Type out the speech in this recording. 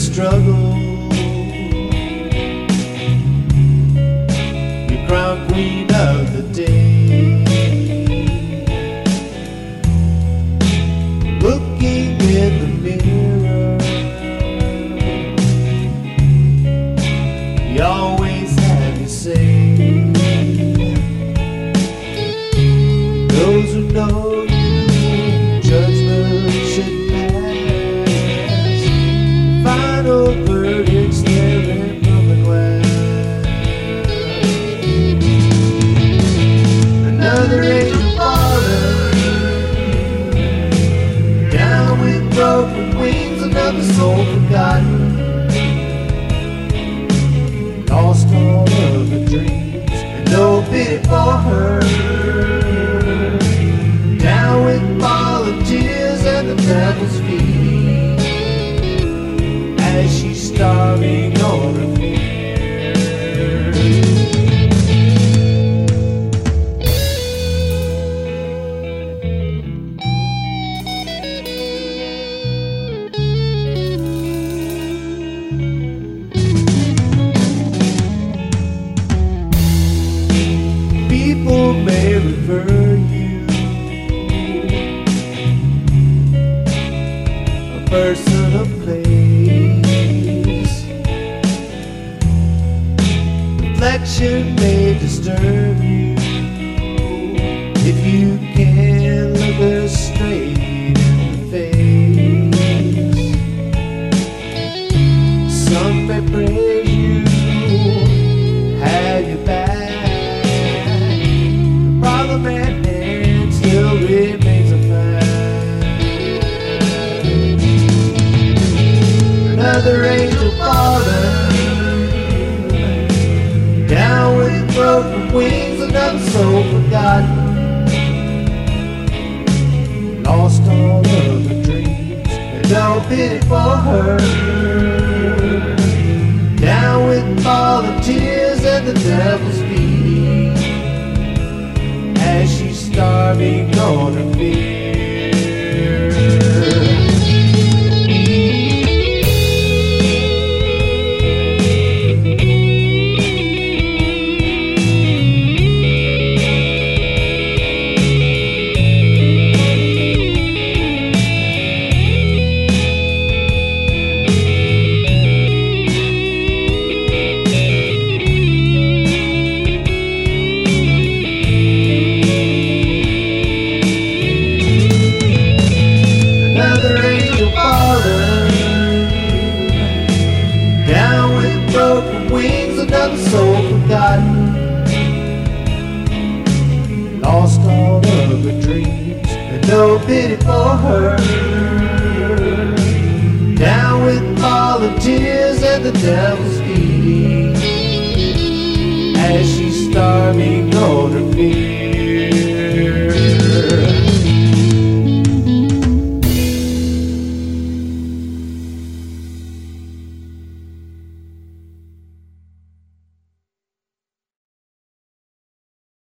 struggle, your crown queen of the day. Looking in the mirror, you always have your say. Those who know you, judgment should pass. Final verdicts, they're in public glass. Another angel fallen, down with broken wings, another soul forgotten. Lost all of the dreams, and no pity for her. Down with volunteers and the devil's feet, as she's starving on her feet. People may refer you a person of place. Reflection may disturb you if you can't look her straight in the face. Some may praise you, have your back. The man still remains a fact. Another angel fallen, down with broken wings, another soul forgotten. Lost all of the dreams, and no pity for her. Down with volunteers and the devil's feet, as she's starving on her feet. Down with broken wings, another soul forgotten. Lost all of her dreams, and no pity for her. Down with volunteers and the devil's feet, as she's starving on her feet.